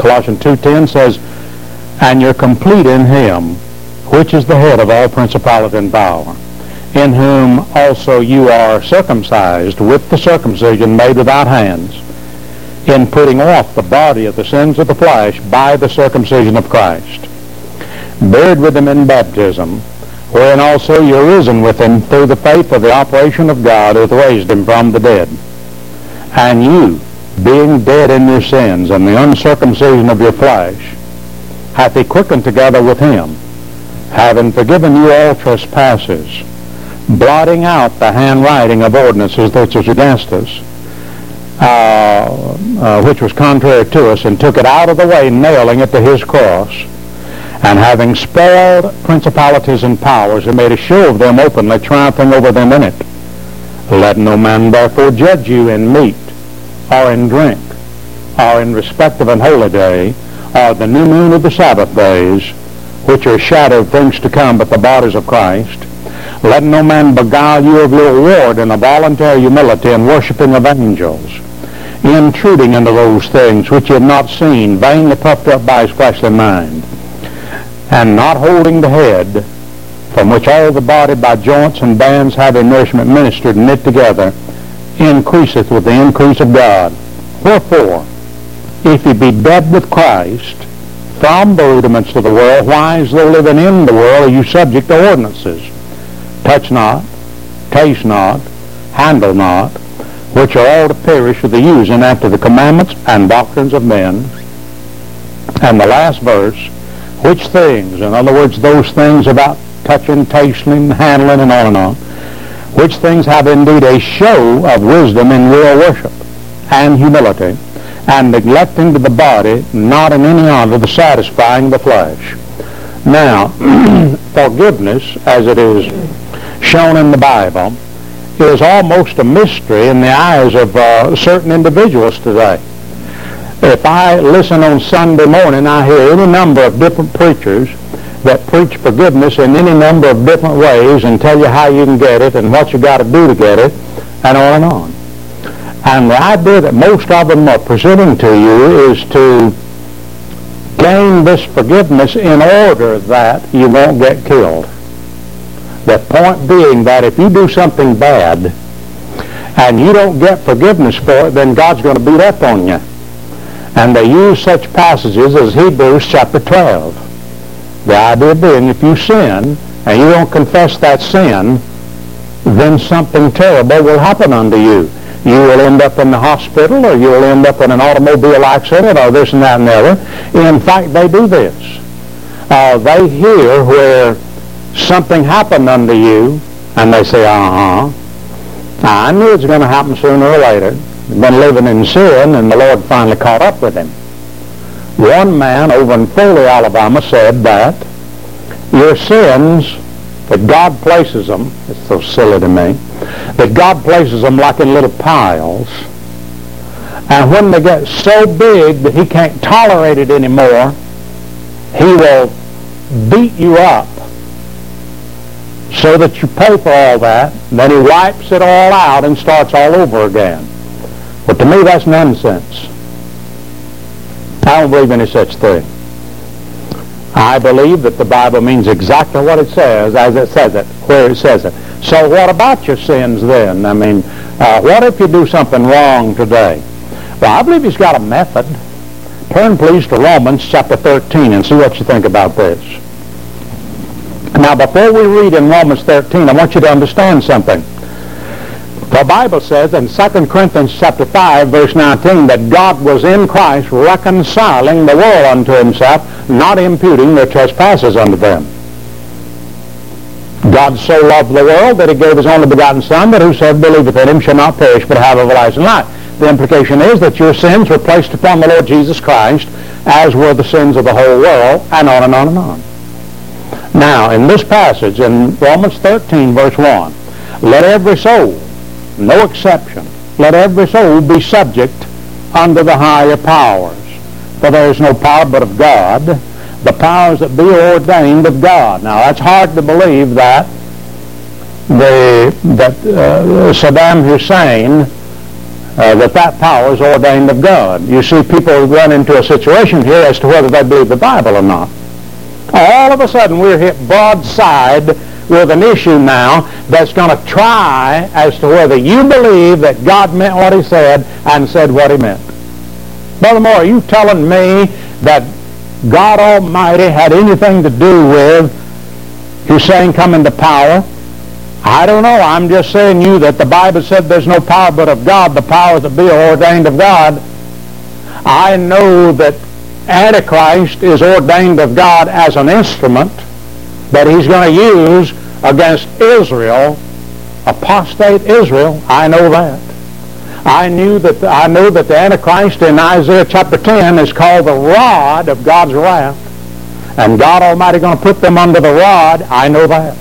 Colossians 2:10 says, "And you're complete in him, which is the head of all principality and power, in whom also you are circumcised with the circumcision made without hands, in putting off the body of the sins of the flesh by the circumcision of Christ, buried with him in baptism, wherein also you are risen with him through the faith of the operation of God who hath raised him from the dead. And you, being dead in your sins and the uncircumcision of your flesh, hath he quickened together with him, having forgiven you all trespasses, blotting out the handwriting of ordinances which was against us, which was contrary to us, and took it out of the way, nailing it to his cross. And having spoiled principalities and powers, he made a show of them openly, triumphing over them in it. Let no man therefore judge you in meat, or in drink, or in respect of an holy day, or the new moon of the Sabbath days, which are a shadow of things to come, but the bodies of Christ. Let no man beguile you of your reward in a voluntary humility and worshiping of angels, intruding into those things which ye have not seen, vainly puffed up by his fleshly mind, and not holding the head, from which all the body by joints and bands having nourishment ministered and knit together, increaseth with the increase of God. Wherefore, if ye be dead with Christ from the rudiments of the world, why, as though living in the world, are you subject to ordinances? Touch not, taste not, handle not, which are all to perish with the using after the commandments and doctrines of men. And the last verse, which things, in other words, those things about touching, tasting, handling, and on, which things have indeed a show of wisdom in real worship and humility, and neglecting to the body, not in any honor, the satisfying the flesh. Now, forgiveness, as it is shown in the Bible, is almost a mystery in the eyes of certain individuals today. If I listen on Sunday morning, I hear any number of different preachers that preach forgiveness in any number of different ways and tell you how you can get it and what you got to do to get it, and on and on. And the idea that most of them are presenting to you is to gain this forgiveness in order that you won't get killed. The point being that if you do something bad and you don't get forgiveness for it, then God's going to beat up on you. And they use such passages as Hebrews chapter 12. The idea being, if you sin and you don't confess that sin, then something terrible will happen unto you. You will end up in the hospital, or you will end up in an automobile accident, or this and that and the other. In fact, they do this. They hear where something happened unto you, and they say, I knew it was going to happen sooner or later. He'd been living in sin, and the Lord finally caught up with him. One man over in Foley, Alabama, said that your sins, that God places them, it's so silly to me, that God places them like in little piles, and when they get so big that he can't tolerate it anymore, he will beat you up so that you pay for all that, then he wipes it all out and starts all over again. But to me, that's nonsense. I don't believe any such thing. I believe that the Bible means exactly what it says, as it says it, where it says it. So what about your sins then? I mean, what if you do something wrong today? Well, I believe he's got a method. Turn, please, to Romans chapter 13 and see what you think about this. Now, before we read in Romans 13, I want you to understand something. The Bible says in 2 Corinthians chapter 5, verse 19, that God was in Christ reconciling the world unto himself, not imputing their trespasses unto them. God so loved the world that he gave his only begotten Son, that whosoever believeth in him shall not perish but have everlasting life. The implication is that your sins were placed upon the Lord Jesus Christ, as were the sins of the whole world, and on and on and on. Now, in this passage, in Romans 13, verse 1, let every soul, no exception, let every soul be subject unto the higher powers. For there is no power but of God, the powers that be ordained of God. Now, that's hard to believe that Saddam Hussein that power is ordained of God. You see, people run into a situation here as to whether they believe the Bible or not. All of a sudden, we're hit broadside with an issue now that's going to try as to whether you believe that God meant what he said and said what he meant. Brother Moore, are you telling me that God Almighty had anything to do with Hussein coming to power? I don't know. I'm just saying you that the Bible said there's no power but of God, the power that be ordained of God. I know that Antichrist is ordained of God as an instrument that he's going to use against Israel, apostate Israel. I know that. I know that the Antichrist in Isaiah chapter 10 is called the rod of God's wrath. And God Almighty going to put them under the rod. I know that.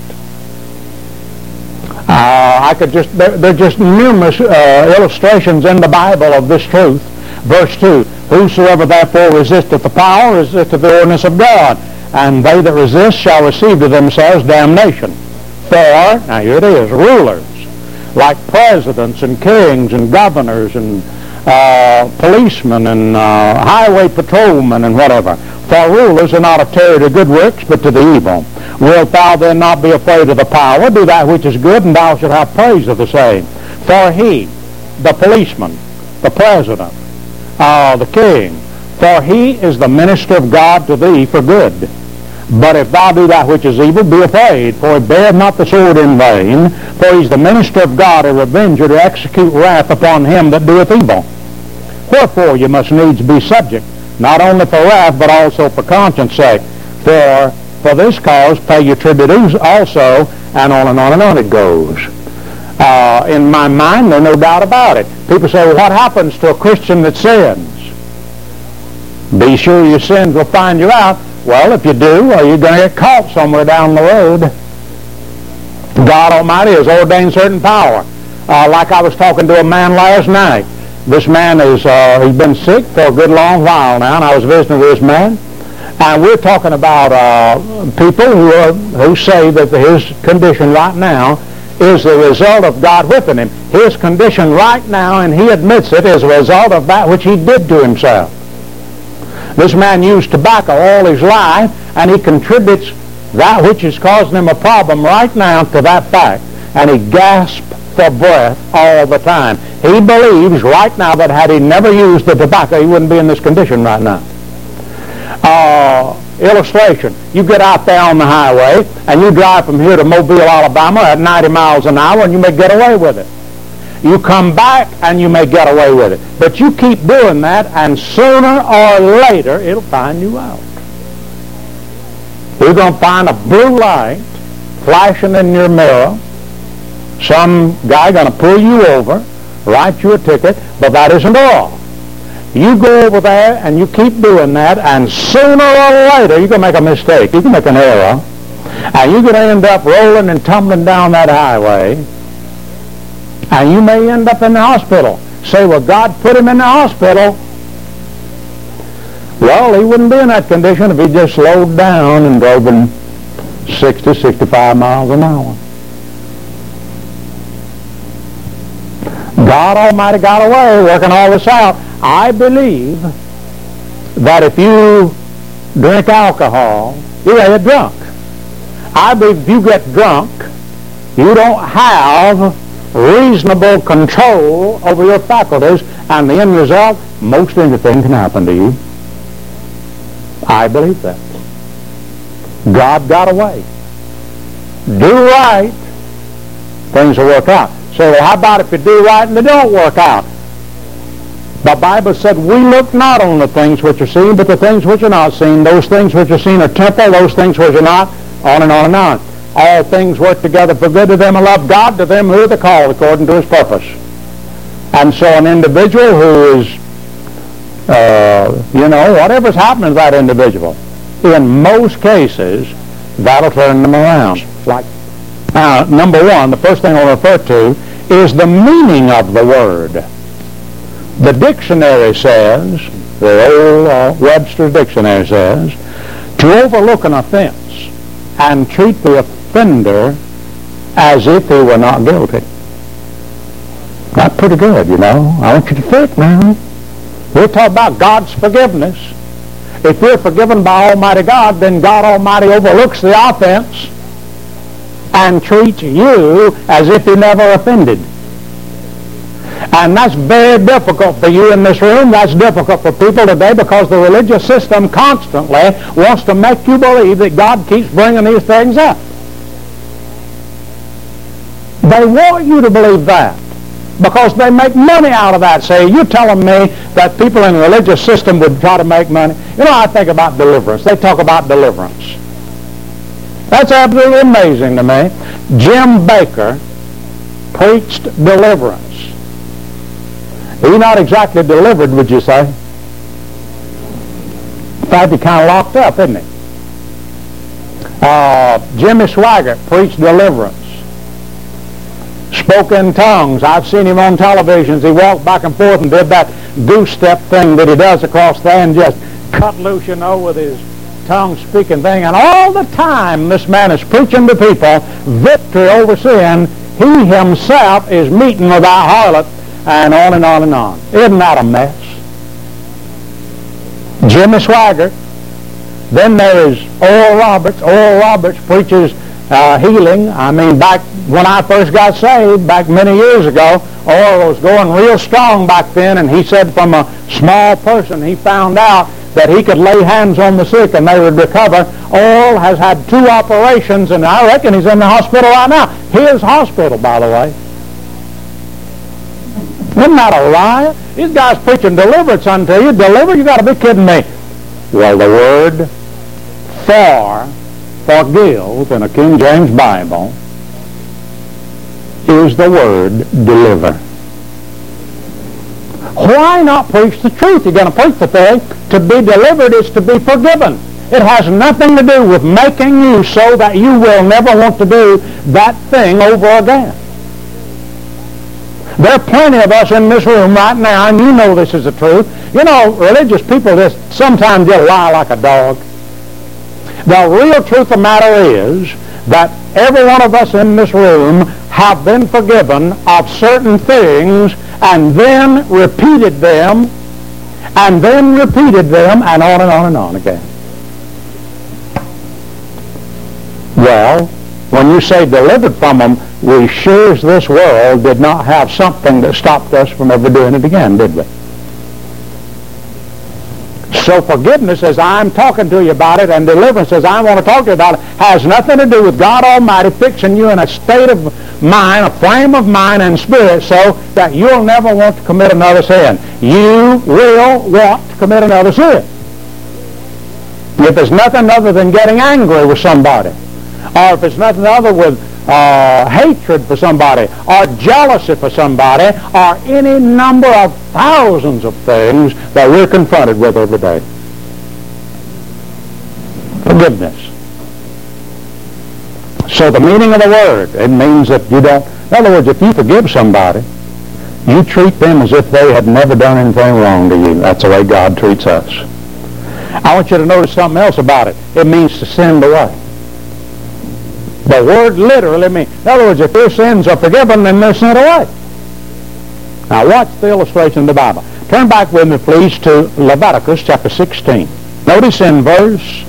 There are just numerous illustrations in the Bible of this truth. Verse 2, whosoever therefore resisteth the power resisteth the ordinance of God, and they that resist shall receive to themselves damnation. For, now here it is, rulers, like presidents and kings and governors and policemen and highway patrolmen and whatever. For rulers are not a terror to good works, but to the evil. Wilt thou then not be afraid of the power? Do that which is good, and thou shalt have praise of the same. For he, the policeman, the president, the king, for he is the minister of God to thee for good. But if thou do that which is evil, be afraid, for he beareth not the sword in vain, for he is the minister of God, a revenger to execute wrath upon him that doeth evil. Wherefore you must needs be subject, not only for wrath, but also for conscience sake. For this cause pay your tribute also, and on it goes. In my mind, there's no doubt about it. People say, well, what happens to a Christian that sins? Be sure your sins will find you out. Well, if you do, well, you're going to get caught somewhere down the road. God Almighty has ordained certain power. Like I was talking to a man last night. This man he's been sick for a good long while now, and I was visiting with this man. And we're talking about people who say that his condition right now is the result of God whipping him. His condition right now, and he admits it, is a result of that which he did to himself. This man used tobacco all his life, and he contributes that which is causing him a problem right now to that fact. And he gasps for breath all the time. He believes right now that had he never used the tobacco, he wouldn't be in this condition right now. Illustration. You get out there on the highway, and you drive from here to Mobile, Alabama at 90 miles an hour, and you may get away with it. You come back, and you may get away with it. But you keep doing that, and sooner or later, it'll find you out. You're going to find a blue light flashing in your mirror. Some guy going to pull you over, write you a ticket, but that isn't all. You go over there and you keep doing that, and sooner or later you're going to make a mistake. You can make an error, and you're going to end up rolling and tumbling down that highway, and you may end up in the hospital. Say, well, God put him in the hospital. Well, he wouldn't be in that condition if he just slowed down and drove in 60, 65 miles an hour. God Almighty got away working all this out. I believe that if you drink alcohol, you're going to get drunk. I believe if you get drunk, you don't have reasonable control over your faculties, and the end result, most anything can happen to you. I believe that. God got away. Do right, things will work out. So, well, how about if you do right and they don't work out? The Bible said, we look not on the things which are seen, but the things which are not seen. Those things which are seen are temporal, those things which are not, on and on and on. All things work together for good to them who love God, to them who are the called according to his purpose. And so an individual who is, whatever's happening to that individual, in most cases, that'll turn them around. Like, number one, the first thing I'll refer to is the meaning of the word. The dictionary says, the old Webster's dictionary says, to overlook an offense and treat the offender as if he were not guilty. That's pretty good, you know. I want you to think now. We're talking about God's forgiveness. If you're forgiven by Almighty God, then God Almighty overlooks the offense and treats you as if He never offended. And that's very difficult for you in this room. That's difficult for people today because the religious system constantly wants to make you believe that God keeps bringing these things up. They want you to believe that because they make money out of that. Say, you're telling me that people in the religious system would try to make money? You know, I think about deliverance. They talk about deliverance. That's absolutely amazing to me. Jim Baker preached deliverance. He's not exactly delivered, would you say? In fact, he's kind of locked up, isn't he? Jimmy Swaggart preached deliverance. Spoke in tongues. I've seen him on television. He walked back and forth and did that goose step thing that he does across there and just cut loose, you know, with his tongue-speaking thing. And all the time this man is preaching to people victory over sin, he himself is meeting with our harlot, and on and on and on. Isn't that a mess? Jimmy Swaggart. Then there is Oral Roberts. Oral Roberts preaches healing. I mean, back when I first got saved, back many years ago, Oral was going real strong back then, and he said from a small person he found out that he could lay hands on the sick and they would recover. Oral has had 2 operations, and I reckon he's in the hospital right now. His hospital, by the way. Isn't that a riot? These guys preaching deliverance unto you. Deliver? You got to be kidding me. Well, the word forgive in a King James Bible is the word deliver. Why not preach the truth? You're going to preach the thing. To be delivered is to be forgiven. It has nothing to do with making you so that you will never want to do that thing over again. There are plenty of us in this room right now, and you know this is the truth. You know, religious people just sometimes just lie like a dog. The real truth of the matter is that every one of us in this room have been forgiven of certain things and then repeated them and then repeated them and on and on again. Well, when you say delivered from them, we sure as this world did not have something that stopped us from ever doing it again, did we? So forgiveness, as I'm talking to you about it, and deliverance, as I want to talk to you about it, has nothing to do with God Almighty fixing you in a state of mind, a frame of mind and spirit, so that you'll never want to commit another sin. You will want to commit another sin. If it's nothing other than getting angry with somebody, or if it's nothing other with hatred for somebody, or jealousy for somebody, or any number of thousands of things that we're confronted with every day. Forgiveness. So the meaning of the word, it means that you don't, in other words, if you forgive somebody, you treat them as if they had never done anything wrong to you. That's the way God treats us. I want you to notice something else about it. It means to send away. The word literally means, in other words, if their sins are forgiven, then they're sent away. Now watch the illustration in the Bible. Turn back with me, please, to Leviticus chapter 16. Notice in verse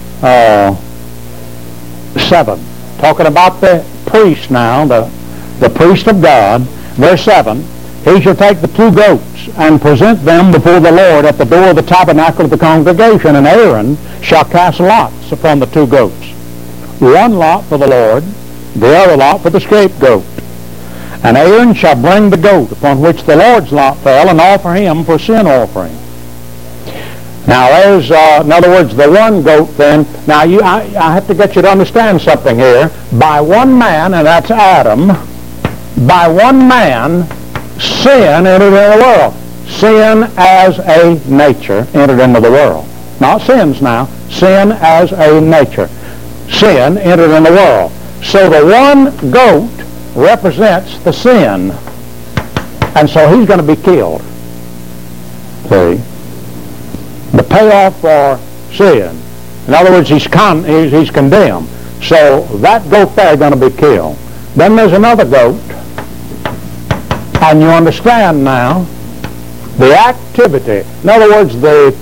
7, talking about the priest now, the priest of God, verse 7, he shall take the 2 goats and present them before the Lord at the door of the tabernacle of the congregation, and Aaron shall cast lots upon the 2 goats. 1 lot for the Lord, the other lot for the scapegoat. And Aaron shall bring the goat upon which the Lord's lot fell and offer him for sin offering. Now there's, in other words, the 1 goat then. Now I have to get you to understand something here. By 1 man, and that's Adam, by 1 man, sin entered into the world. Sin as a nature entered into the world. Not sins now. Sin as a nature. Sin entered in the world. So the 1 goat represents the sin. And so he's going to be killed. See? The payoff for sin. In other words, he's condemned. So that goat there is going to be killed. Then there's another goat. And you understand now the activity. In other words, the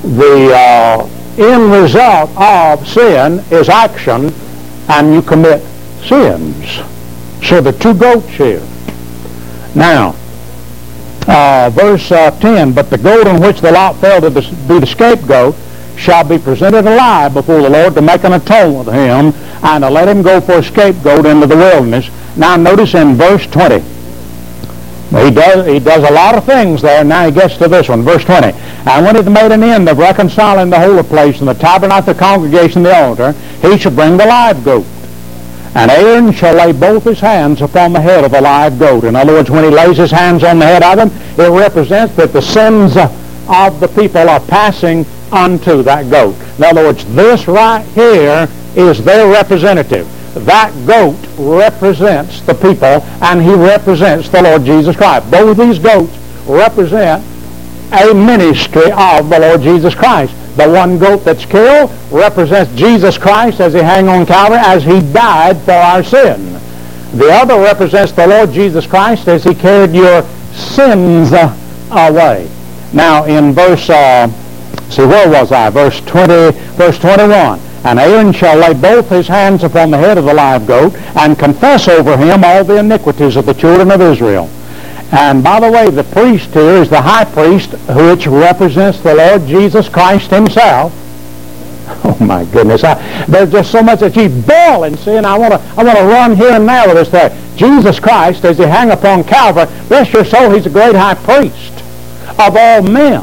end result of sin is action, and you commit sins. So the two goats here. Now, verse 10, but the goat on which the lot fell to be the scapegoat shall be presented alive before the Lord to make an atonement to him, and to let him go for a scapegoat into the wilderness. Now notice in verse 20. He does a lot of things there. Now he gets to this one, verse 20. And when he had made an end of reconciling the holy place and the tabernacle, the congregation, the altar, he shall bring the live goat. And Aaron shall lay both his hands upon the head of the live goat. In other words, when he lays his hands on the head of him, it represents that the sins of the people are passing unto that goat. In other words, this right here is their representative. That goat represents the people, and he represents the Lord Jesus Christ. Both of these goats represent a ministry of the Lord Jesus Christ. The one goat that's killed represents Jesus Christ as he hung on Calvary, as he died for our sin. The other represents the Lord Jesus Christ as he carried your sins away. Now in verse, where was I? Verse 21. And Aaron shall lay both his hands upon the head of the live goat, and confess over him all the iniquities of the children of Israel. And by the way, the priest here is the high priest, which represents the Lord Jesus Christ himself. Oh my goodness, there's just so much that you boil and see, and I want to run here and there with this there. Jesus Christ, as he hung upon Calvary, bless your soul, he's a great high priest of all men.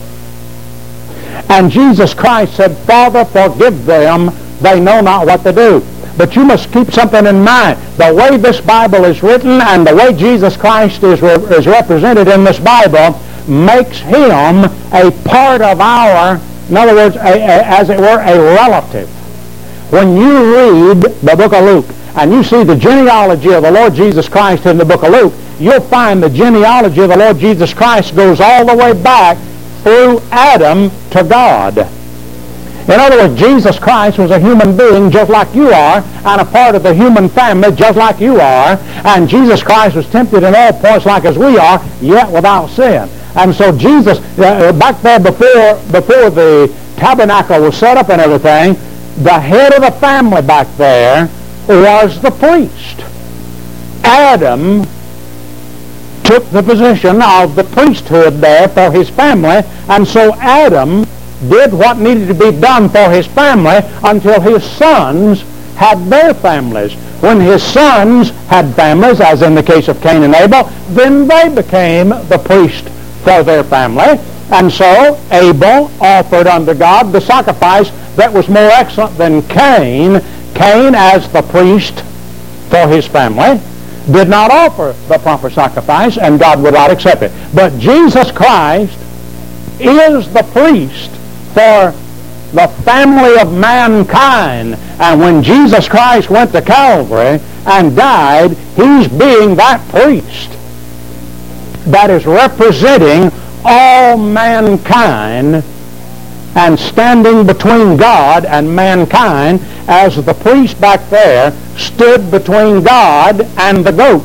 And Jesus Christ said, Father, forgive them, they know not what to do. But you must keep something in mind. The way this Bible is written and the way Jesus Christ is represented in this Bible makes him a part of our, in other words, as it were, a relative. When you read the book of Luke and you see the genealogy of the Lord Jesus Christ in the book of Luke, you'll find the genealogy of the Lord Jesus Christ goes all the way back through Adam to God. In other words, Jesus Christ was a human being just like you are, and a part of the human family just like you are, and Jesus Christ was tempted in all points like as we are, yet without sin. And so Jesus, back there before the tabernacle was set up and everything, the head of the family back there was the priest. Adam took the position of the priesthood there for his family, and so Adam did what needed to be done for his family until his sons had their families. When his sons had families, as in the case of Cain and Abel, then they became the priest for their family. And so Abel offered unto God the sacrifice that was more excellent than Cain. Cain, as the priest for his family, did not offer the proper sacrifice, and God would not accept it. But Jesus Christ is the priest for the family of mankind. And when Jesus Christ went to Calvary and died, he's being that priest that is representing all mankind and standing between God and mankind, as the priest back there stood between God and the goat.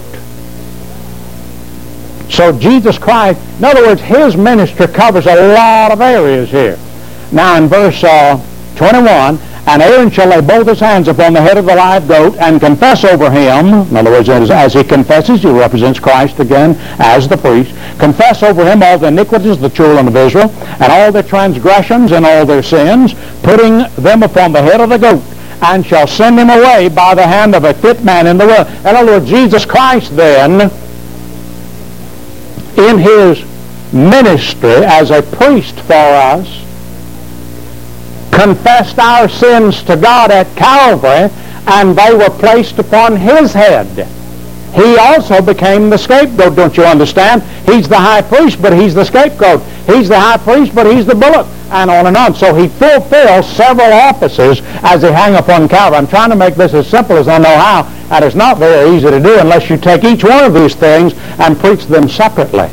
So Jesus Christ, in other words, his ministry covers a lot of areas here. Now in verse 21, and Aaron shall lay both his hands upon the head of the live goat and confess over him. In other words, as he confesses, he represents Christ again as the priest. Confess over him all the iniquities of the children of Israel, and all their transgressions and all their sins, putting them upon the head of the goat, and shall send him away by the hand of a fit man in the world. In other words, Jesus Christ then, in his ministry as a priest for us, confessed our sins to God at Calvary, and they were placed upon his head. He also became the scapegoat, don't you understand? He's the high priest, but he's the scapegoat. He's the high priest, but he's the bullock, and on and on. So he fulfills several offices as he hung upon Calvary. I'm trying to make this as simple as I know how, and it's not very easy to do unless you take each one of these things and preach them separately.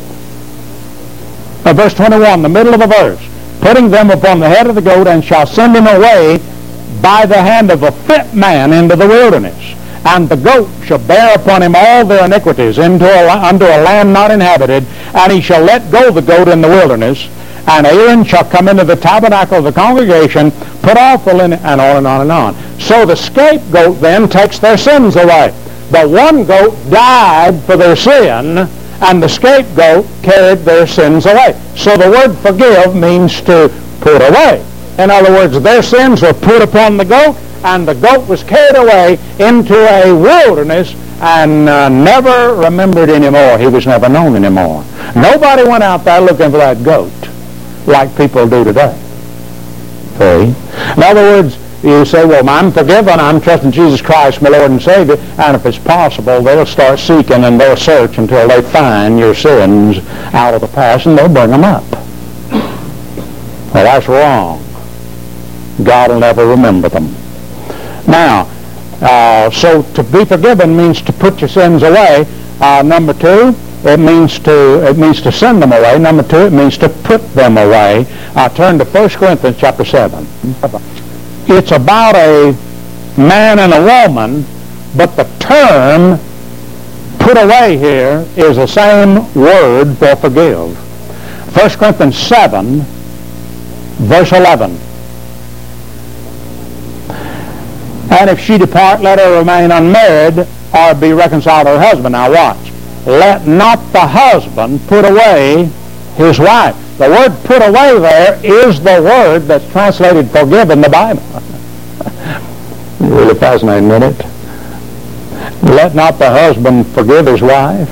Verse 21, the middle of the verse. Putting them upon the head of the goat, and shall send him away by the hand of a fit man into the wilderness. And the goat shall bear upon him all their iniquities unto a land not inhabited, and he shall let go the goat in the wilderness. And Aaron shall come into the tabernacle of the congregation, put off the linen, and on and on and on. So the scapegoat then takes their sins away. The one goat died for their sin, and the scapegoat carried their sins away. So the word forgive means to put away. In other words, their sins were put upon the goat, and the goat was carried away into a wilderness and never remembered anymore. He was never known anymore. Nobody went out there looking for that goat like people do today. See? In other words, you say, well, I'm forgiven, I'm trusting Jesus Christ, my Lord and Savior, and if it's possible, they'll start seeking and they'll search until they find your sins out of the past, and they'll bring them up. Well, that's wrong. God will never remember them. Now, so to be forgiven means to put your sins away. Number two, it means to send them away. Number two, it means to put them away. Turn to 1 Corinthians chapter 7. It's about a man and a woman, but the term put away here is the same word for forgive. 1 Corinthians 7, verse 11. And if she depart, let her remain unmarried, or be reconciled to her husband. Now watch. Let not the husband put away his wife. The word put away there is the word that's translated forgive in the Bible. Really fascinating, isn't it? Let not the husband forgive his wife.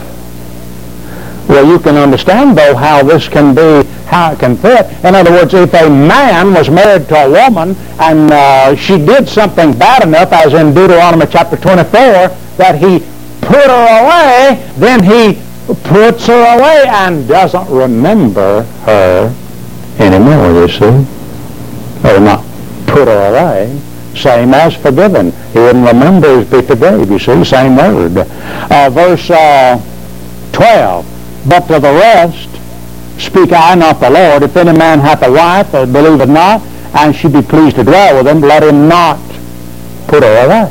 Well, you can understand, though, how this can be, how it can fit. In other words, if a man was married to a woman and she did something bad enough, as in Deuteronomy chapter 24, that he put her away, then he puts her away and doesn't remember her anymore, you see. Or not put her away. Same as forgiven. He wouldn't remember as be forgave, you see. Same word. Verse 12. But to the rest speak I, not the Lord. If any man hath a wife that believeth not, and she be pleased to dwell with him, let him not put her away.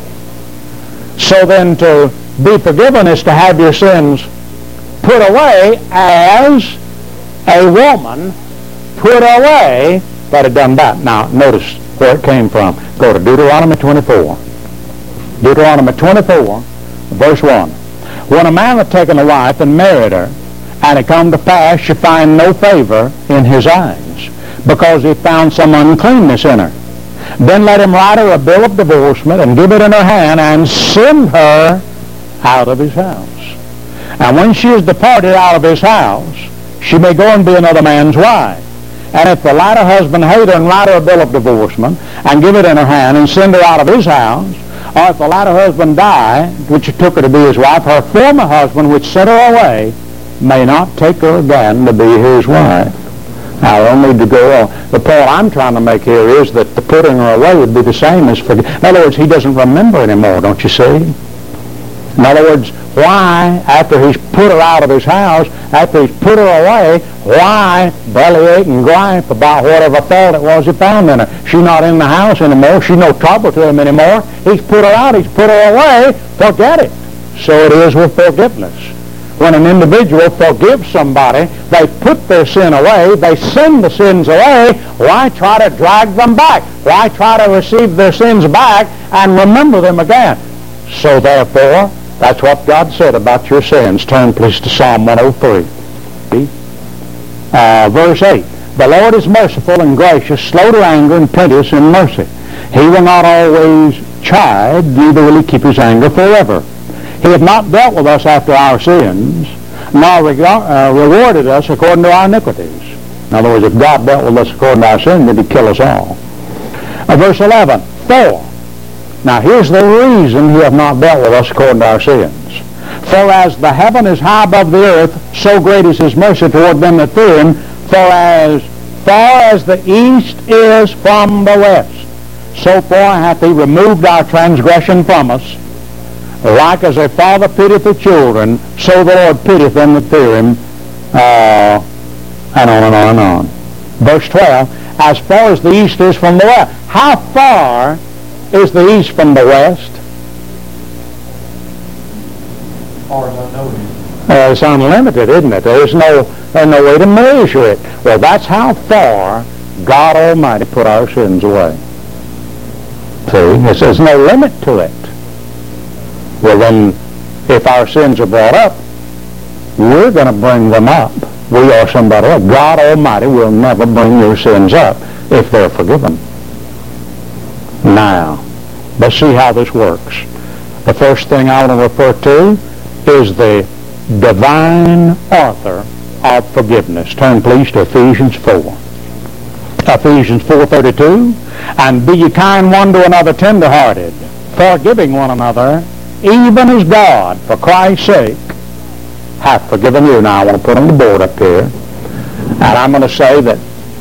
So then to be forgiven is to have your sins put away as a woman put away that had done that. Now, notice where it came from. Go to Deuteronomy 24. Deuteronomy 24, verse 1. When a man had taken a wife and married her, and it come to pass she find no favor in his eyes, because he found some uncleanness in her, then let him write her a bill of divorcement and give it in her hand and send her out of his house. And when she is departed out of his house, she may go and be another man's wife. And if the latter husband hate her and write her a bill of divorcement and give it in her hand and send her out of his house, or if the latter husband die, which took her to be his wife, her former husband which sent her away may not take her again to be his wife. Now, I don't need to go on. The point I'm trying to make here is that the putting her away would be the same as forgiving. In other words, he doesn't remember anymore, don't you see? In other words, why, after he's put her out of his house, after he's put her away, why bellyache and gripe about whatever fault it was he found in her? She's not in the house anymore. She's no trouble to him anymore. He's put her out. He's put her away. Forget it. So it is with forgiveness. When an individual forgives somebody, they put their sin away, they send the sins away. Why try to drag them back? Why try to receive their sins back and remember them again? So therefore, that's what God said about your sins. Turn please to Psalm 103. Verse 8. The Lord is merciful and gracious, slow to anger and plenteous in mercy. He will not always chide, neither will he keep his anger forever. He hath not dealt with us after our sins, nor rewarded us according to our iniquities. In other words, if God dealt with us according to our sins, then he'd kill us all. Verse 11. For, now here's the reason he hath not dealt with us according to our sins. For as the heaven is high above the earth, so great is his mercy toward them that fear him. For as far as the east is from the west, so far hath he removed our transgression from us. Like as a father pitieth the children, so the Lord pitieth them that fear him. And on and on and on. Verse 12, as far as the east is from the west. How far is the east from the west? far as I know it is. It's unlimited, isn't it? There's no way to measure it. Well, that's how far God Almighty put our sins away. See, there's no limit to it. Well, then, if our sins are brought up, we're going to bring them up. We or somebody else. God Almighty will never bring your sins up if they're forgiven. Now, let's see how this works. The first thing I want to refer to is the divine author of forgiveness. Turn please to Ephesians 4. Ephesians 4:32. And be ye kind one to another, tender-hearted, forgiving one another, even as God, for Christ's sake, hath forgiven you. Now I want to put on the board up here, and I'm going to say that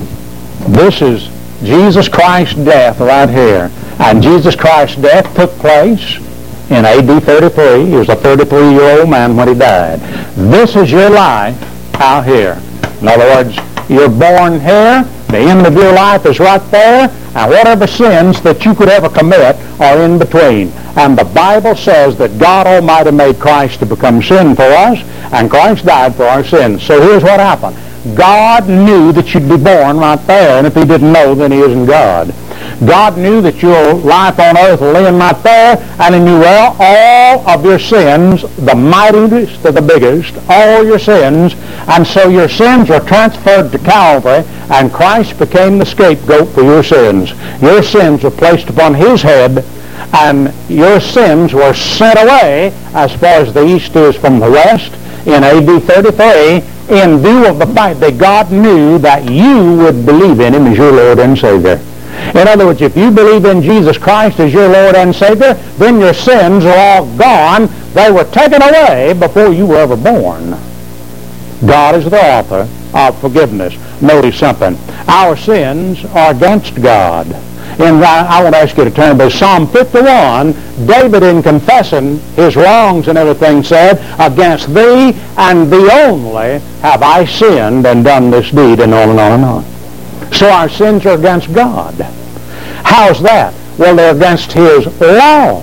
this is Jesus Christ's death right here. And Jesus Christ's death took place in A.D. 33. He was a 33-year-old man when he died. This is your life out here. In other words, you're born here, the end of your life is right there, and whatever sins that you could ever commit are in between. And the Bible says that God Almighty made Christ to become sin for us, and Christ died for our sins. So here's what happened. God knew that you'd be born right there, and if he didn't know, then he isn't God. God knew that your life on earth will end right there, and he knew, well, all of your sins, the mightiest to the biggest, all your sins, and so your sins were transferred to Calvary, and Christ became the scapegoat for your sins. Your sins were placed upon his head, and your sins were sent away as far as the east is from the west in A.D. 33, in view of the fact that God knew that you would believe in him as your Lord and Savior. In other words, if you believe in Jesus Christ as your Lord and Savior, then your sins are all gone. They were taken away before you were ever born. God is the author of forgiveness. Notice something. Our sins are against God. And I want to ask you to turn to Psalm 51. David, in confessing his wrongs and everything, said, against thee and thee only have I sinned and done this deed, and on and on and on. So our sins are against God. How's that? Well, they're against his law.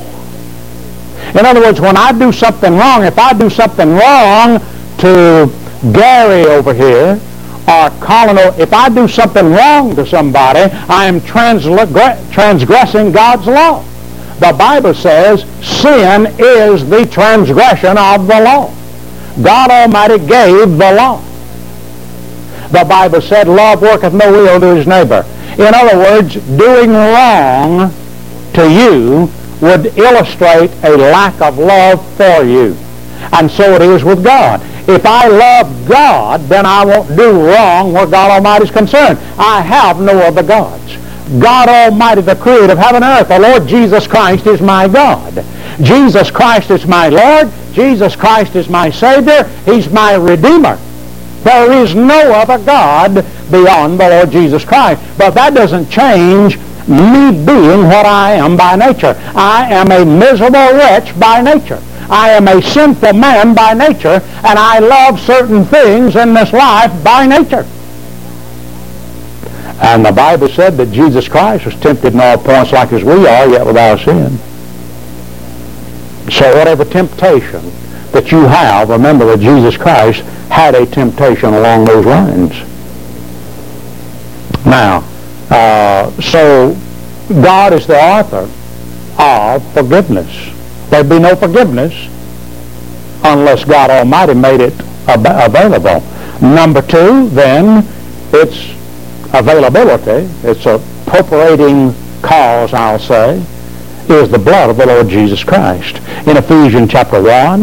In other words, when I do something wrong, if I do something wrong to Gary over here, or Colin, if I do something wrong to somebody, I am transgressing God's law. The Bible says sin is the transgression of the law. God Almighty gave the law. The Bible said, love worketh no ill to his neighbor. In other words, doing wrong to you would illustrate a lack of love for you. And so it is with God. If I love God, then I won't do wrong where God Almighty is concerned. I have no other gods. God Almighty, the creator of heaven and earth, the Lord Jesus Christ is my God. Jesus Christ is my Lord. Jesus Christ is my Savior. He's my Redeemer. There is no other God beyond the Lord Jesus Christ. But that doesn't change me being what I am by nature. I am a miserable wretch by nature. I am a sinful man by nature, and I love certain things in this life by nature. And the Bible said that Jesus Christ was tempted in all points like as we are, yet without sin. So whatever temptation that you have, remember that Jesus Christ had a temptation along those lines. Now, so God is the author of forgiveness. There'd be no forgiveness unless God Almighty made it available. Number two, then, it's availability. It's appropriating cause, I'll say, is the blood of the Lord Jesus Christ. In Ephesians chapter 1,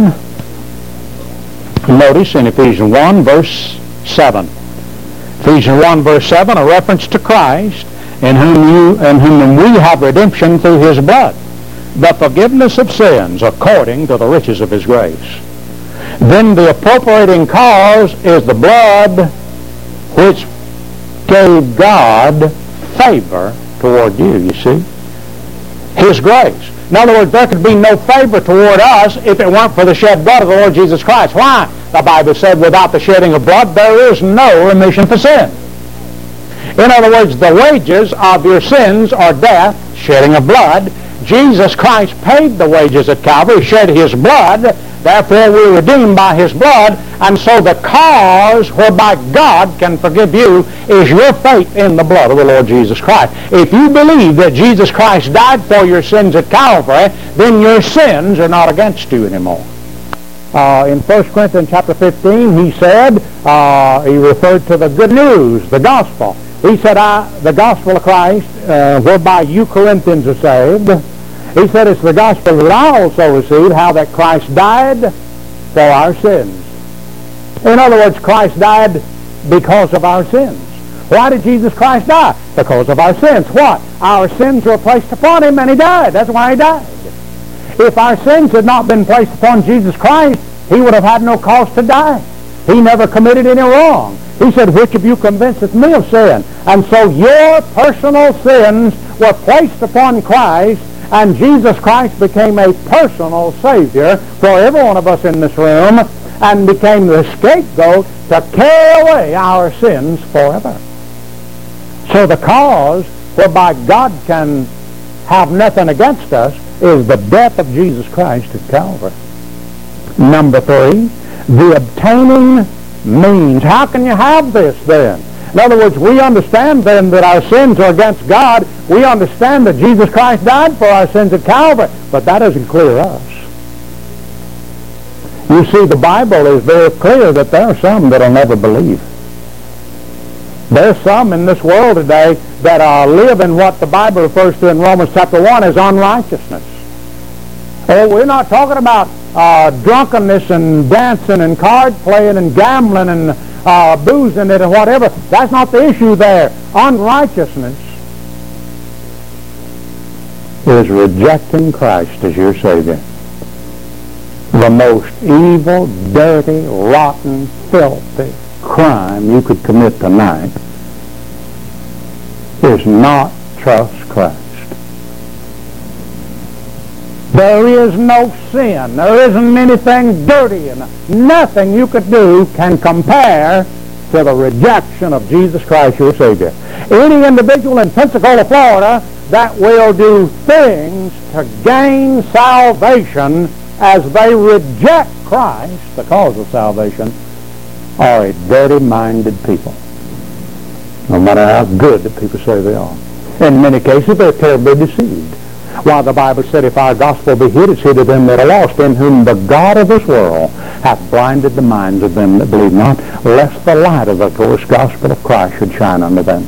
notice in Ephesians 1, verse 7. Ephesians 1, verse 7, a reference to Christ, in whom we have redemption through his blood, the forgiveness of sins according to the riches of his grace. Then the appropriating cause is the blood which gave God favor toward you see. His grace. In other words, there could be no favor toward us if it weren't for the shed blood of the Lord Jesus Christ. Why? The Bible said, without the shedding of blood, there is no remission for sin. In other words, the wages of your sins are death, shedding of blood. Jesus Christ paid the wages at Calvary, shed his blood, Therefore we're redeemed by His blood, and so the cause whereby God can forgive you is your faith in the blood of the Lord Jesus Christ. If you believe that Jesus Christ died for your sins at Calvary, then your sins are not against you anymore. In 1 Corinthians chapter 15, he said, he referred to the good news, the gospel. He said, the gospel of Christ, whereby you Corinthians are saved. He said, it's the gospel that I also received, how that Christ died for our sins. In other words, Christ died because of our sins. Why did Jesus Christ die? Because of our sins. What? Our sins were placed upon Him and He died. That's why He died. If our sins had not been placed upon Jesus Christ, He would have had no cause to die. He never committed any wrong. He said, which of you convinceth me of sin? And so your personal sins were placed upon Christ, and Jesus Christ became a personal Savior for every one of us in this room, and became the scapegoat to carry away our sins forever. So the cause whereby God can have nothing against us is the death of Jesus Christ at Calvary. Number 3, the obtaining means. How can you have this then? In other words, we understand then that our sins are against God. We understand that Jesus Christ died for our sins at Calvary, but that doesn't clear us. You see, the Bible is very clear that there are some that will never believe. There are some in this world today that live in what the Bible refers to in Romans chapter 1 as unrighteousness. Oh, we're not talking about drunkenness and dancing and card playing and gambling and boozing it and whatever. That's not the issue there. Unrighteousness is rejecting Christ as your Savior. The most evil, dirty, rotten, filthy crime you could commit tonight is not trust Christ. There is no sin. There isn't anything dirty enough. Nothing you could do can compare to the rejection of Jesus Christ, your Savior. Any individual in Pensacola, Florida, that will do things to gain salvation as they reject Christ, the cause of salvation, are a dirty-minded people. No matter how good the people say they are. In many cases, they're terribly deceived. Why, the Bible said, if our gospel be hid, it's hid to them that are lost, in whom the God of this world hath blinded the minds of them that believe not, lest the light of the glorious gospel of Christ should shine unto them.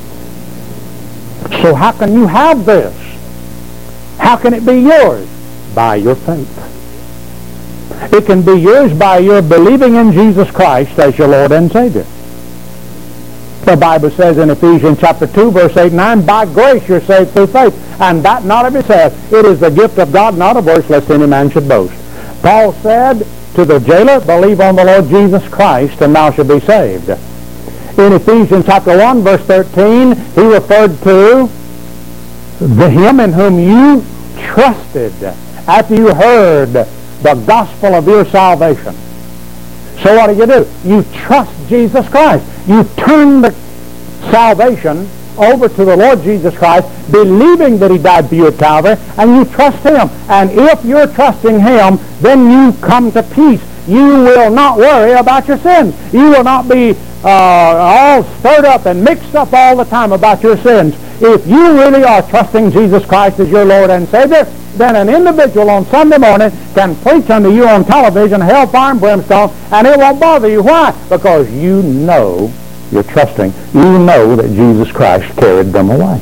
So how can you have this? How can it be yours? By your faith. It can be yours by your believing in Jesus Christ as your Lord and Savior. The Bible says in Ephesians chapter 2, verse 8 and 9, by grace you're saved through faith, and that not of yourself. It is the gift of God, not of works, lest any man should boast. Paul said to the jailer, believe on the Lord Jesus Christ, and thou shalt be saved. In Ephesians chapter 1, verse 13, he referred to him in whom you trusted after you heard the gospel of your salvation. So what do? You trust Jesus Christ. You turn the salvation over to the Lord Jesus Christ, believing that He died for you at Calvary, and you trust Him. And if you're trusting Him, then you come to peace. You will not worry about your sins. You will not be all stirred up and mixed up all the time about your sins. If you really are trusting Jesus Christ as your Lord and Savior, then an individual on Sunday morning can preach unto you on television hellfire and brimstone, and it won't bother you. Why? Because you know, you're trusting, you know that Jesus Christ carried them away.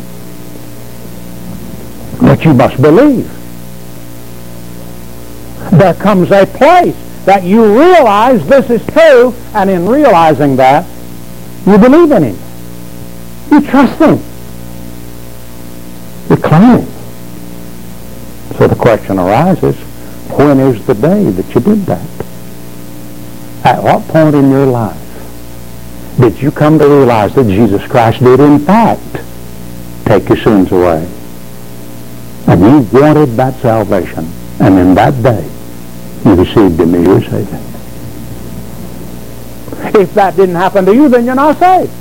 But you must believe. There comes a place that you realize this is true, and in realizing that, you believe in Him. You trust Him. You claim Him. So the question arises, when is the day that you did that? At what point in your life did you come to realize that Jesus Christ did in fact take your sins away? And you wanted that salvation, and in that day you received Him as your Savior. If that didn't happen to you, then you're not saved.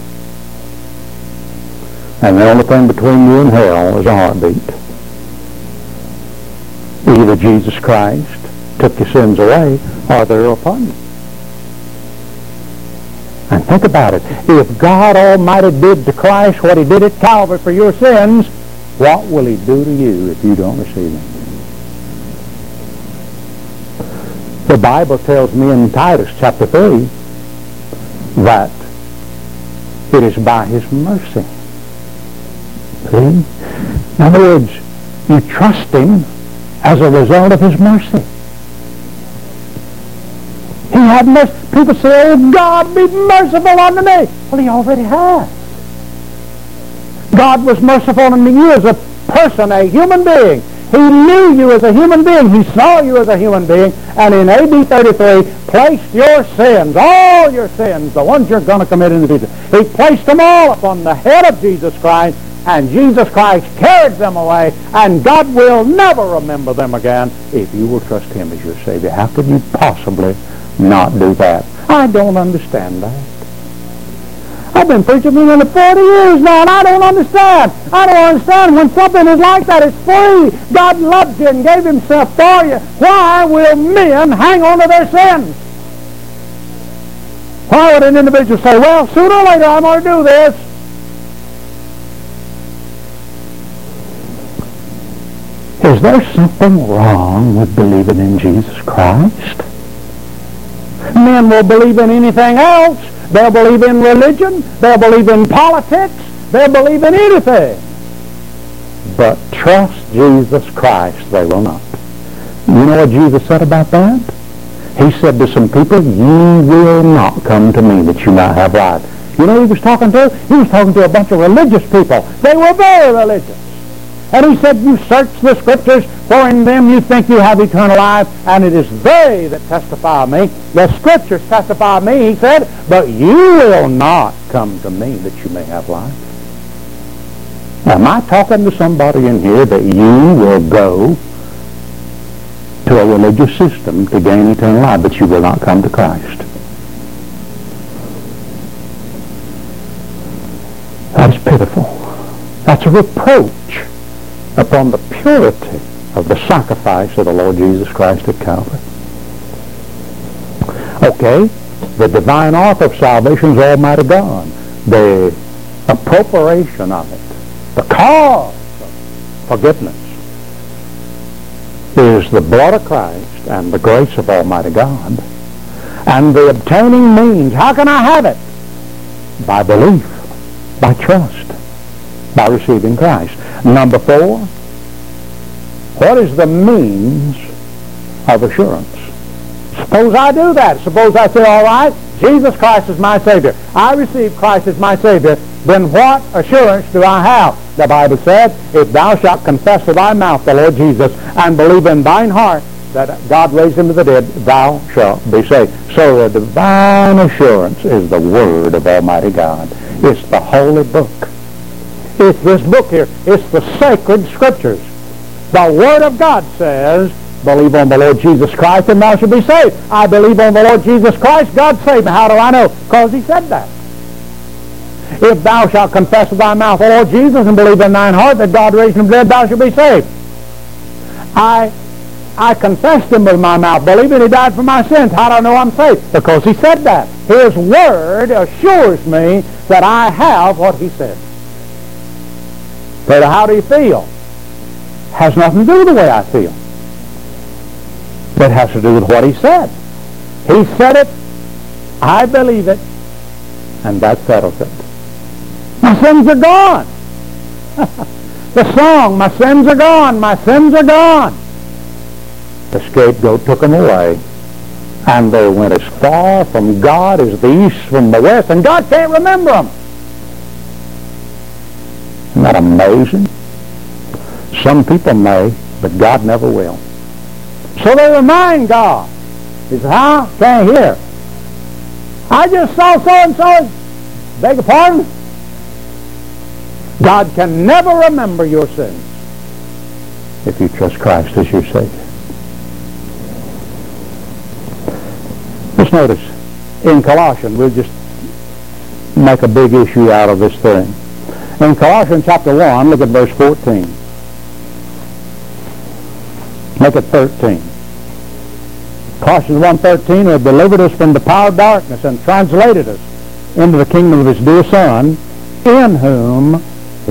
And the only thing between you and hell is a heartbeat. Either Jesus Christ took your sins away, or they're upon you. And think about it. If God Almighty did to Christ what he did at Calvary for your sins, what will he do to you if you don't receive him? The Bible tells me in Titus chapter 3 that it is by his mercy. See? In other words, you trust him as a result of his mercy. He had mercy. People say, oh, God, be merciful unto me. Well, he already has. God was merciful unto you as a person, a human being. He knew you as a human being. He saw you as a human being. And in AD 33, placed your sins, all your sins, the ones you're going to commit in the future, he placed them all upon the head of Jesus Christ, and Jesus Christ carried them away, and God will never remember them again if you will trust him as your Savior. How could you possibly not do that? I don't understand that. I've been preaching for nearly 40 years now, and I don't understand. I don't understand when something is like that. It's free. God loved you and gave himself for you. Why will men hang on to their sins? Why would an individual say, well, sooner or later I'm going to do this? Is there something wrong with believing in Jesus Christ? Men will believe in anything else. They'll believe in religion. They'll believe in politics. They'll believe in anything. But trust Jesus Christ, they will not. You know what Jesus said about that? He said to some people, you will not come to me that you might have life. You know who he was talking to? He was talking to a bunch of religious people. They were very religious. And he said, you search the Scriptures, for in them you think you have eternal life, and it is they that testify of me. The Scriptures testify of me, he said, but you will not come to me that you may have life. Am I talking to somebody in here that you will go to a religious system to gain eternal life, but you will not come to Christ? That is pitiful. That's a reproach upon the purity of the sacrifice of the Lord Jesus Christ at Calvary. Okay, the divine author of salvation is Almighty God. The appropriation of it, the cause of forgiveness, is the blood of Christ and the grace of Almighty God. And the obtaining means, how can I have it? By belief, by trust, by receiving Christ. Number 4, what is the means of assurance? Suppose I do that. Suppose I say, all right, Jesus Christ is my Savior. I receive Christ as my Savior. Then what assurance do I have? The Bible said, if thou shalt confess with thy mouth the Lord Jesus and believe in thine heart that God raised him to the dead, thou shalt be saved. So the divine assurance is the Word of Almighty God. It's the holy book. It's this book here. It's the sacred Scriptures. The Word of God says, believe on the Lord Jesus Christ and thou shalt be saved. I believe on the Lord Jesus Christ, God saved me. How do I know? Because he said that. If thou shalt confess with thy mouth the Lord Jesus and believe in thine heart that God raised him from the dead, thou shalt be saved. I confessed him with my mouth, believing he died for my sins. How do I know I'm saved? Because he said that. His Word assures me that I have what he said. But how do you feel? Has nothing to do with the way I feel. It has to do with what he said. He said it, I believe it, and that settles it. My sins are gone. The song, my sins are gone, my sins are gone. The scapegoat took them away, and they went as far from God as the east from the west, and God can't remember them. Isn't that amazing? Some people may, but God never will. So they remind God. He says, huh? Can't hear. I just saw so-and-so. Beg your pardon? God can never remember your sins if you trust Christ as your Savior. Just notice, in Colossians, we'll just make a big issue out of this thing. In Colossians chapter 1, look at verse 14. Look at 13. Colossians 1:13, who have delivered us from the power of darkness and translated us into the kingdom of His dear Son, in whom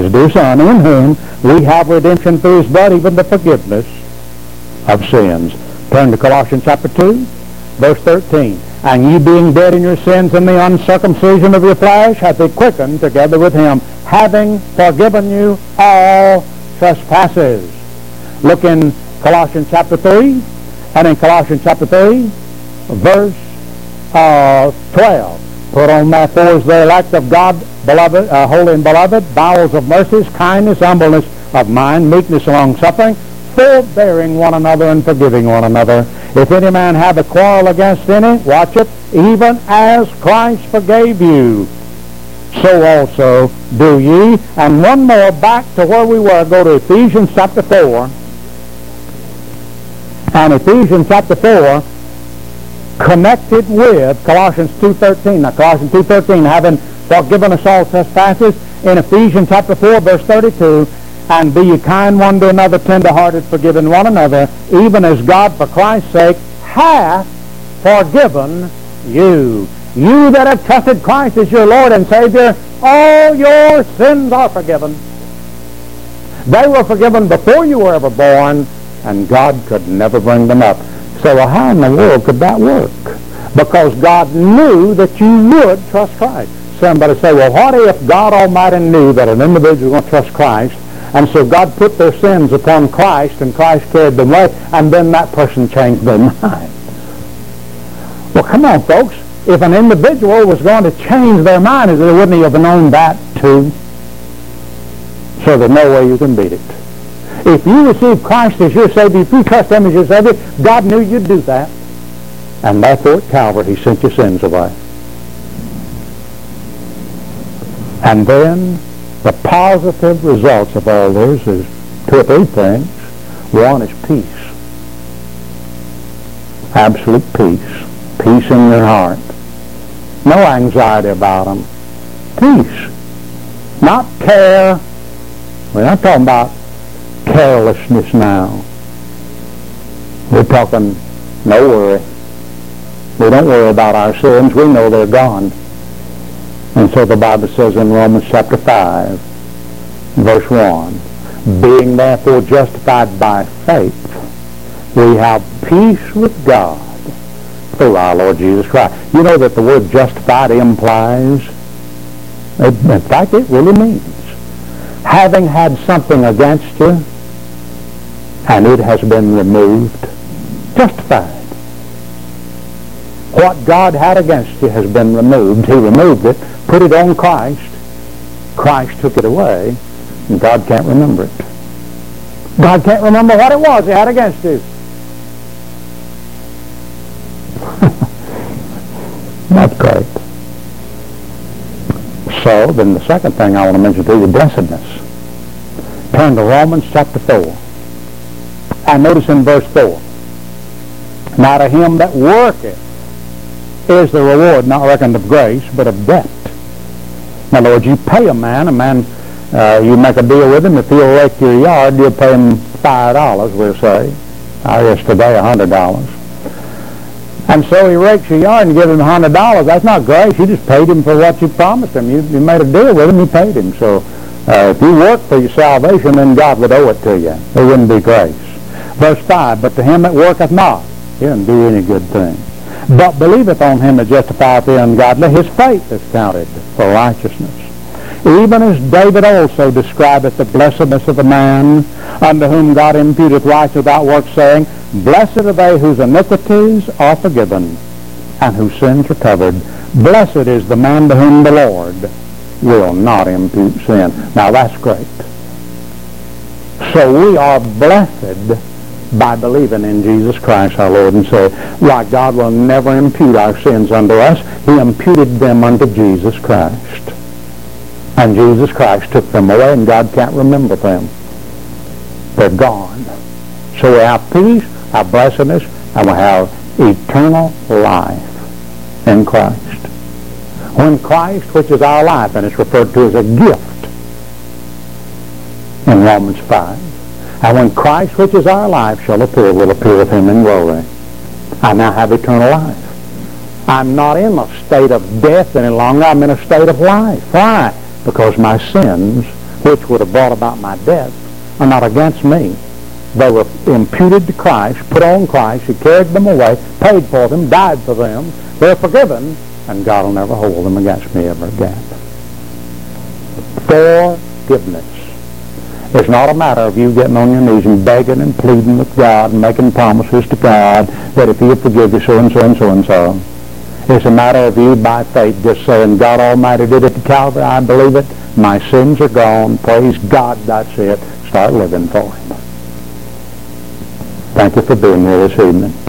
we have redemption through His blood, even the forgiveness of sins. Turn to Colossians chapter 2, verse 13. And you being dead in your sins and the uncircumcision of your flesh hath He quickened together with Him, having forgiven you all trespasses. Look in Colossians chapter 3, and in Colossians chapter 3, verse 12. Put on therefore as the elect of God, beloved, holy and beloved, bowels of mercies, kindness, humbleness of mind, meekness, long-suffering, forbearing one another and forgiving one another. If any man have a quarrel against any, watch it, even as Christ forgave you, so also do ye. And one more, back to where we were, go to Ephesians chapter 4. And Ephesians chapter 4 connected with Colossians 2:13. Now Colossians 2:13, having forgiven us all trespasses, in Ephesians chapter 4, verse 32, and be ye kind one to another, tender-hearted, forgiving one another, even as God for Christ's sake hath forgiven you. You that have trusted Christ as your Lord and Savior, all your sins are forgiven. They were forgiven before you were ever born, and God could never bring them up. So how in the world could that work? Because God knew that you would trust Christ. Somebody say, well, what if God Almighty knew that an individual was going to trust Christ, and so God put their sins upon Christ, and Christ carried them away, and then that person changed their mind? Well, come on, folks. If an individual was going to change their mind, wouldn't he have known that too? So there's no way you can beat it. If you receive Christ as your Savior, if you trust Him as your Savior, God knew you'd do that. And therefore at Calvary He sent your sins away. And then the positive results of all this is two or three things. One is peace. Absolute peace. Peace in your heart. No anxiety about them. Peace. Not care. We're not talking about carelessness now. We're talking no worry. We don't worry about our sins. We know they're gone. And so the Bible says in Romans chapter 5, verse 1, being therefore justified by faith, we have peace with God through our Lord Jesus Christ. You know that the word justified implies, in fact it really means, having had something against you, and it has been removed. Justified. What God had against you has been removed. He removed it, put it on Christ. Christ took it away, and God can't remember it. God can't remember what it was He had against you. That's great. So, then the second thing I want to mention to you is blessedness. Turn to Romans chapter 4. And notice in verse 4, now to him that worketh is the reward not reckoned of grace, but of debt. In other words, you pay a man, you make a deal with him, if he'll rake your yard, you'll pay him $5, we'll say. I guess today $100. And so he rakes your yard and gives him $100. That's not grace. You just paid him for what you promised him. You made a deal with him, you paid him. So if you work for your salvation, then God would owe it to you. It wouldn't be grace. Verse 5, but to him that worketh not, he doesn't do any good thing, but believeth on him that justifieth the ungodly, his faith is counted for righteousness. Even as David also describeth the blessedness of the man unto whom God imputeth righteousness without works, saying, blessed are they whose iniquities are forgiven, and whose sins are covered. Blessed is the man to whom the Lord will not impute sin. Now that's great. So we are blessed by believing in Jesus Christ our Lord and Savior. Why, God will never impute our sins unto us. He imputed them unto Jesus Christ. And Jesus Christ took them away, and God can't remember them. They're gone. So we have peace, our blessedness, and we have eternal life in Christ. When Christ, which is our life, and it's referred to as a gift in Romans 5, and when Christ, which is our life, shall appear, we'll appear with him in glory. I now have eternal life. I'm not in a state of death any longer. I'm in a state of life. Why? Because my sins, which would have brought about my death, are not against me. They were imputed to Christ, put on Christ. He carried them away, paid for them, died for them. They're forgiven, and God will never hold them against me ever again. Forgiveness. It's not a matter of you getting on your knees and begging and pleading with God and making promises to God that if He'll forgive you so and so and so and so. It's a matter of you by faith just saying, God Almighty did it to Calvary. I believe it. My sins are gone. Praise God. That's it. Start living for Him. Thank you for being here this evening.